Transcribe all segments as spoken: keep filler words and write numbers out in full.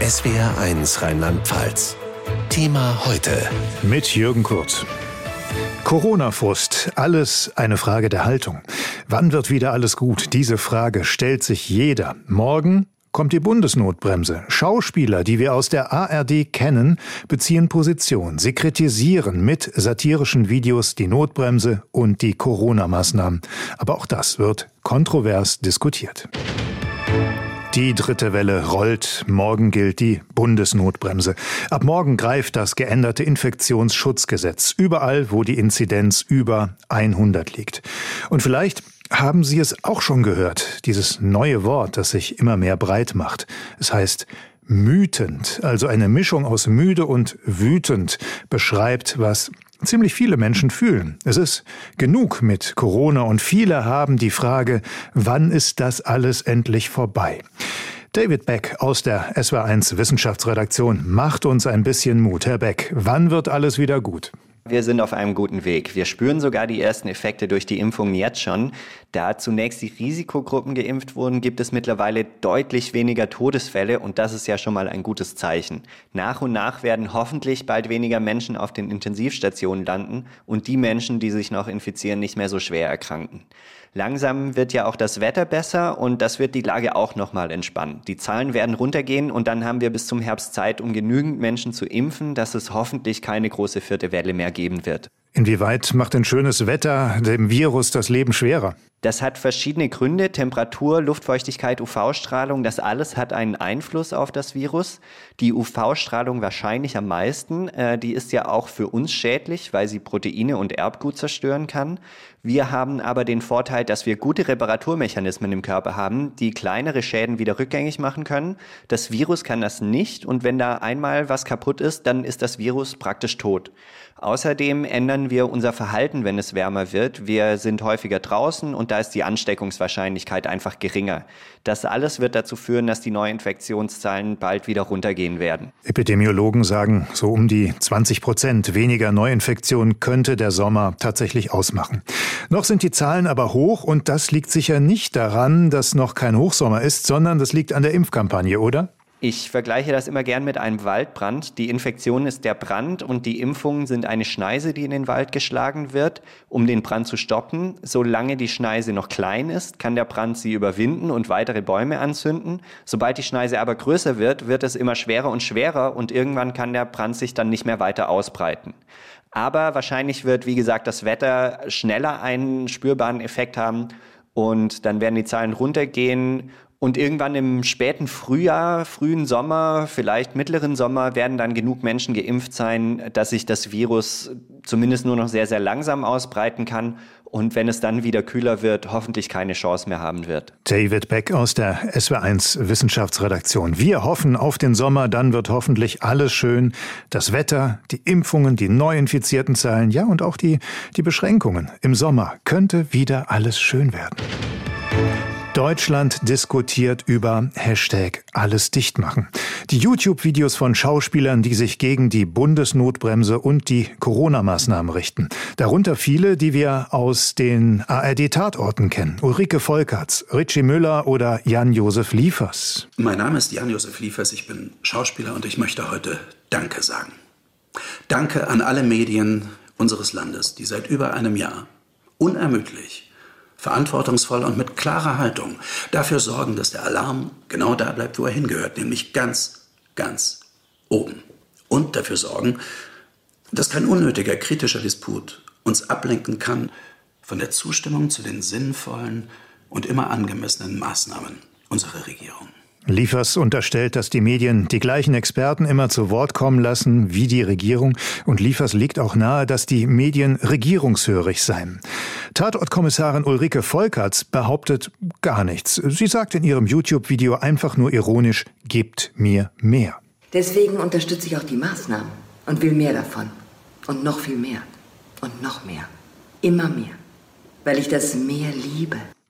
S W R eins Rheinland-Pfalz. Thema heute. Mit Jürgen Kurz. Corona-Frust, alles eine Frage der Haltung. Wann wird wieder alles gut? Diese Frage stellt sich jeder. Morgen kommt die Bundesnotbremse. Schauspieler, die wir aus der A R D kennen, beziehen Position. Sie kritisieren mit satirischen Videos die Notbremse und die Corona-Maßnahmen. Aber auch das wird kontrovers diskutiert. Die dritte Welle rollt. Morgen gilt die Bundesnotbremse. Ab morgen greift das geänderte Infektionsschutzgesetz überall, wo die Inzidenz über hundert liegt. Und vielleicht haben Sie es auch schon gehört, dieses neue Wort, das sich immer mehr breit macht. Es heißt mütend, also eine Mischung aus müde und wütend, beschreibt, was ziemlich viele Menschen fühlen. Es ist genug mit Corona und viele haben die Frage, wann ist das alles endlich vorbei? David Beck aus der S W R eins Wissenschaftsredaktion macht uns ein bisschen Mut. Herr Beck, wann wird alles wieder gut? Wir sind auf einem guten Weg. Wir spüren sogar die ersten Effekte durch die Impfung jetzt schon. Da zunächst die Risikogruppen geimpft wurden, gibt es mittlerweile deutlich weniger Todesfälle und das ist ja schon mal ein gutes Zeichen. Nach und nach werden hoffentlich bald weniger Menschen auf den Intensivstationen landen und die Menschen, die sich noch infizieren, nicht mehr so schwer erkranken. Langsam wird ja auch das Wetter besser und das wird die Lage auch nochmal entspannen. Die Zahlen werden runtergehen und dann haben wir bis zum Herbst Zeit, um genügend Menschen zu impfen, dass es hoffentlich keine große vierte Welle mehr geben wird. Inwieweit macht denn schönes Wetter dem Virus das Leben schwerer? Das hat verschiedene Gründe. Temperatur, Luftfeuchtigkeit, U V-Strahlung, das alles hat einen Einfluss auf das Virus. Die U V-Strahlung wahrscheinlich am meisten. Äh, die ist ja auch für uns schädlich, weil sie Proteine und Erbgut zerstören kann. Wir haben aber den Vorteil, dass wir gute Reparaturmechanismen im Körper haben, die kleinere Schäden wieder rückgängig machen können. Das Virus kann das nicht und wenn da einmal was kaputt ist, dann ist das Virus praktisch tot. Außerdem ändern wir unser Verhalten, wenn es wärmer wird. Wir sind häufiger draußen und da ist die Ansteckungswahrscheinlichkeit einfach geringer. Das alles wird dazu führen, dass die Neuinfektionszahlen bald wieder runtergehen werden. Epidemiologen sagen, so um die zwanzig Prozent weniger Neuinfektionen könnte der Sommer tatsächlich ausmachen. Noch sind die Zahlen aber hoch und das liegt sicher nicht daran, dass noch kein Hochsommer ist, sondern das liegt an der Impfkampagne, oder? Ich vergleiche das immer gern mit einem Waldbrand. Die Infektion ist der Brand und die Impfungen sind eine Schneise, die in den Wald geschlagen wird, um den Brand zu stoppen. Solange die Schneise noch klein ist, kann der Brand sie überwinden und weitere Bäume anzünden. Sobald die Schneise aber größer wird, wird es immer schwerer und schwerer und irgendwann kann der Brand sich dann nicht mehr weiter ausbreiten. Aber wahrscheinlich wird, wie gesagt, das Wetter schneller einen spürbaren Effekt haben und dann werden die Zahlen runtergehen. Und irgendwann im späten Frühjahr, frühen Sommer, vielleicht mittleren Sommer werden dann genug Menschen geimpft sein, dass sich das Virus zumindest nur noch sehr, sehr langsam ausbreiten kann. Und wenn es dann wieder kühler wird, hoffentlich keine Chance mehr haben wird. David Beck aus der S W R eins Wissenschaftsredaktion. Wir hoffen auf den Sommer, dann wird hoffentlich alles schön. Das Wetter, die Impfungen, die neuinfizierten Zahlen, ja und auch die, die Beschränkungen. Im Sommer könnte wieder alles schön werden. Deutschland diskutiert über Hashtag alles dicht machen. Die YouTube-Videos von Schauspielern, die sich gegen die Bundesnotbremse und die Corona-Maßnahmen richten. Darunter viele, die wir aus den A R D-Tatorten kennen. Ulrike Volkerts, Ritchie Müller oder Jan-Josef Liefers. Mein Name ist Jan-Josef Liefers, ich bin Schauspieler und ich möchte heute Danke sagen. Danke an alle Medien unseres Landes, die seit über einem Jahr unermüdlich, verantwortungsvoll und mit klarer Haltung dafür sorgen, dass der Alarm genau da bleibt, wo er hingehört, nämlich ganz, ganz oben. Und dafür sorgen, dass kein unnötiger kritischer Disput uns ablenken kann von der Zustimmung zu den sinnvollen und immer angemessenen Maßnahmen unserer Regierung. Liefers unterstellt, dass die Medien die gleichen Experten immer zu Wort kommen lassen wie die Regierung. Und Liefers legt auch nahe, dass die Medien regierungshörig seien. Tatortkommissarin Ulrike Volkerts behauptet gar nichts. Sie sagt in ihrem YouTube-Video einfach nur ironisch, gebt mir mehr. Deswegen unterstütze ich auch die Maßnahmen und will mehr davon. Und noch viel mehr. Und noch mehr. Immer mehr. Weil ich das Meer liebe.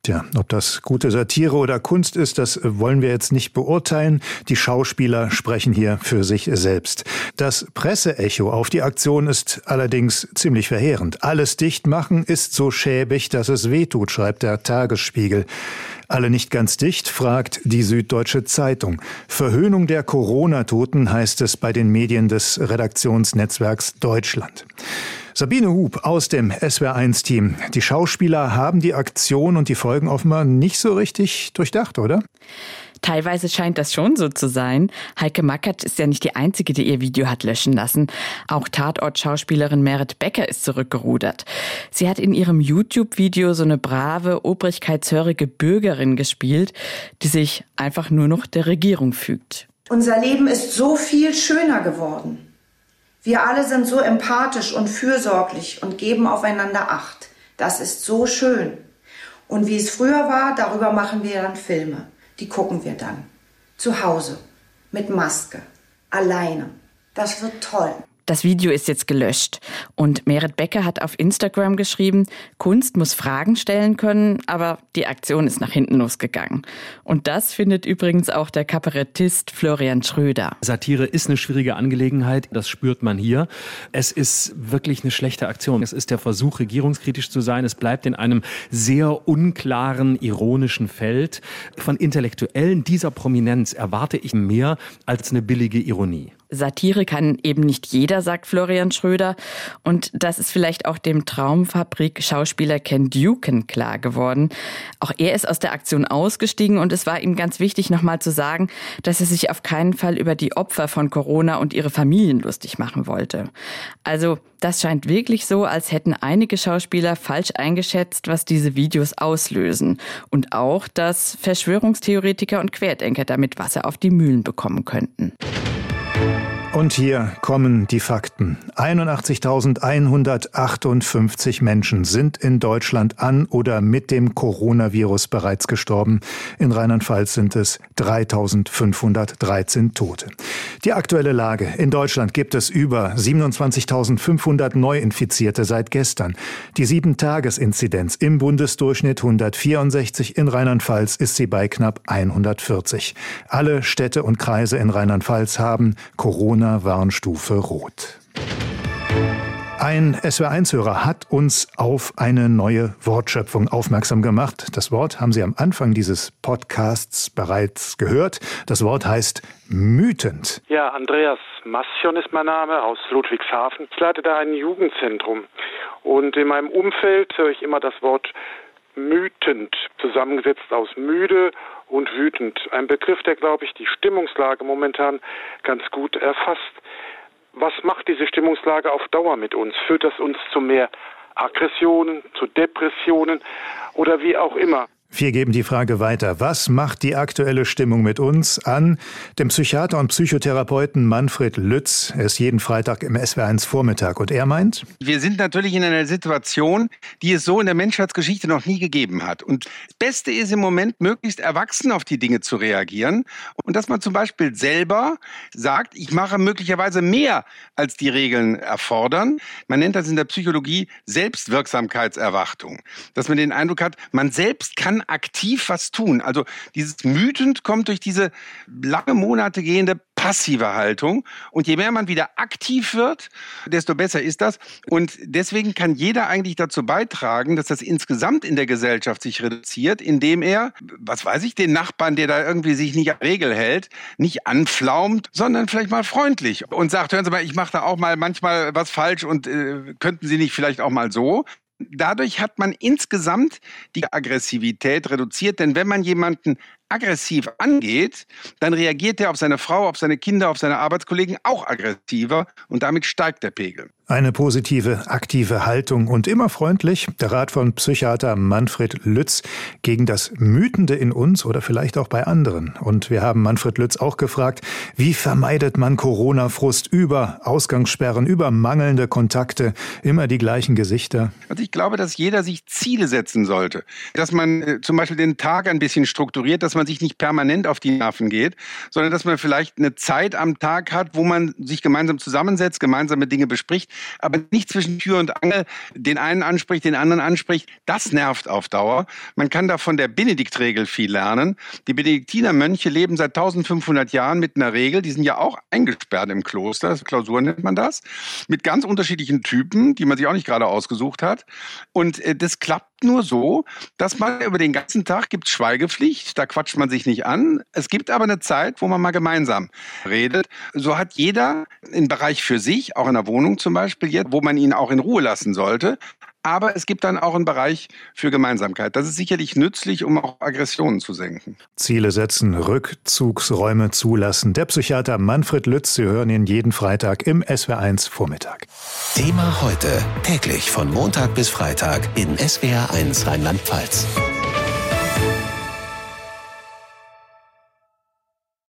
Tja, ob das gute Satire oder Kunst ist, das wollen wir jetzt nicht beurteilen. Die Schauspieler sprechen hier für sich selbst. Das Presseecho auf die Aktion ist allerdings ziemlich verheerend. Alles dicht machen ist so schäbig, dass es wehtut, schreibt der Tagesspiegel. Alle nicht ganz dicht, fragt die Süddeutsche Zeitung. Verhöhnung der Corona-Toten heißt es bei den Medien des Redaktionsnetzwerks Deutschland. Sabine Hub aus dem S W R eins Team. Die Schauspieler haben die Aktion und die Folgen offenbar nicht so richtig durchdacht, oder? Teilweise scheint das schon so zu sein. Heike Makatsch ist ja nicht die Einzige, die ihr Video hat löschen lassen. Auch Tatort-Schauspielerin Merit Becker ist zurückgerudert. Sie hat in ihrem YouTube-Video so eine brave, obrigkeitshörige Bürgerin gespielt, die sich einfach nur noch der Regierung fügt. Unser Leben ist so viel schöner geworden. Wir alle sind so empathisch und fürsorglich und geben aufeinander Acht. Das ist so schön. Und wie es früher war, darüber machen wir dann Filme. Die gucken wir dann. Zu Hause. Mit Maske. Alleine. Das wird toll. Das Video ist jetzt gelöscht. Und Merit Becker hat auf Instagram geschrieben, Kunst muss Fragen stellen können, aber die Aktion ist nach hinten losgegangen. Und das findet übrigens auch der Kabarettist Florian Schröder. Satire ist eine schwierige Angelegenheit, das spürt man hier. Es ist wirklich eine schlechte Aktion. Es ist der Versuch, regierungskritisch zu sein. Es bleibt in einem sehr unklaren, ironischen Feld. Von Intellektuellen dieser Prominenz erwarte ich mehr als eine billige Ironie. Satire kann eben nicht jeder, sagt Florian Schröder. Und das ist vielleicht auch dem Traumfabrik-Schauspieler Ken Duken klar geworden. Auch er ist aus der Aktion ausgestiegen und es war ihm ganz wichtig, nochmal zu sagen, dass er sich auf keinen Fall über die Opfer von Corona und ihre Familien lustig machen wollte. Also das scheint wirklich so, als hätten einige Schauspieler falsch eingeschätzt, was diese Videos auslösen. Und auch, dass Verschwörungstheoretiker und Querdenker damit Wasser auf die Mühlen bekommen könnten. Und hier kommen die Fakten. einundachtzigtausendeinhundertachtundfünfzig Menschen sind in Deutschland an oder mit dem Coronavirus bereits gestorben. In Rheinland-Pfalz sind es dreitausendfünfhundertdreizehn Tote. Die aktuelle Lage. In Deutschland gibt es über siebenundzwanzigtausendfünfhundert Neuinfizierte seit gestern. Die sieben-Tages-Inzidenz im Bundesdurchschnitt hundertvierundsechzig. In Rheinland-Pfalz ist sie bei knapp hundertvierzig. Alle Städte und Kreise in Rheinland-Pfalz haben Corona-Warnstufe Rot. Ein S W R eins Hörer hat uns auf eine neue Wortschöpfung aufmerksam gemacht. Das Wort haben Sie am Anfang dieses Podcasts bereits gehört. Das Wort heißt mütend. Ja, Andreas Massion ist mein Name, aus Ludwigshafen. Ich leite da ein Jugendzentrum. Und in meinem Umfeld höre ich immer das Wort mütend, zusammengesetzt aus müde und wütend. Ein Begriff, der, glaube ich, die Stimmungslage momentan ganz gut erfasst. Was macht diese Stimmungslage auf Dauer mit uns? Führt das uns zu mehr Aggressionen, zu Depressionen oder wie auch immer? Wir geben die Frage weiter. Was macht die aktuelle Stimmung mit uns an dem Psychiater und Psychotherapeuten Manfred Lütz? Er ist jeden Freitag im S W R eins Vormittag und er meint: Wir sind natürlich in einer Situation, die es so in der Menschheitsgeschichte noch nie gegeben hat. Und das Beste ist im Moment, möglichst erwachsen auf die Dinge zu reagieren. Und dass man zum Beispiel selber sagt, ich mache möglicherweise mehr, als die Regeln erfordern. Man nennt das in der Psychologie Selbstwirksamkeitserwartung. Dass man den Eindruck hat, man selbst kann aktiv was tun. Also dieses mütend kommt durch diese lange Monate gehende passive Haltung. Und je mehr man wieder aktiv wird, desto besser ist das. Und deswegen kann jeder eigentlich dazu beitragen, dass das insgesamt in der Gesellschaft sich reduziert, indem er, was weiß ich, den Nachbarn, der da irgendwie sich nicht an Regel hält, nicht anflaumt, sondern vielleicht mal freundlich und sagt, hören Sie mal, ich mache da auch mal manchmal was falsch und äh, könnten Sie nicht vielleicht auch mal so? Dadurch hat man insgesamt die Aggressivität reduziert, denn wenn man jemanden aggressiv angeht, dann reagiert er auf seine Frau, auf seine Kinder, auf seine Arbeitskollegen auch aggressiver und damit steigt der Pegel. Eine positive, aktive Haltung und immer freundlich. Der Rat von Psychiater Manfred Lütz gegen das Mütende in uns oder vielleicht auch bei anderen. Und wir haben Manfred Lütz auch gefragt, wie vermeidet man Corona-Frust über Ausgangssperren, über mangelnde Kontakte, immer die gleichen Gesichter? Also ich glaube, dass jeder sich Ziele setzen sollte. Dass man äh, zum Beispiel den Tag ein bisschen strukturiert, dass man sich nicht permanent auf die Nerven geht, sondern dass man vielleicht eine Zeit am Tag hat, wo man sich gemeinsam zusammensetzt, gemeinsame Dinge bespricht. aber nicht zwischen Tür und Angel den einen anspricht, den anderen anspricht. Das nervt auf Dauer. Man kann da von der Benediktregel viel lernen. Die Benediktinermönche leben seit eintausendfünfhundert Jahren mit einer Regel, die sind ja auch eingesperrt im Kloster, Klausur nennt man das, mit ganz unterschiedlichen Typen, die man sich auch nicht gerade ausgesucht hat. Und äh, das klappt nur so, dass man über den ganzen Tag gibt Schweigepflicht, da quatscht man sich nicht an. Es gibt aber eine Zeit, wo man mal gemeinsam redet. So hat jeder einen Bereich für sich, auch in der Wohnung zum Beispiel jetzt, wo man ihn auch in Ruhe lassen sollte. Aber es gibt dann auch einen Bereich für Gemeinsamkeit. Das ist sicherlich nützlich, um auch Aggressionen zu senken. Ziele setzen, Rückzugsräume zulassen. Der Psychiater Manfred Lütz, Sie hören ihn jeden Freitag im S W R eins Vormittag. Thema heute, täglich von Montag bis Freitag in S W R eins Rheinland-Pfalz.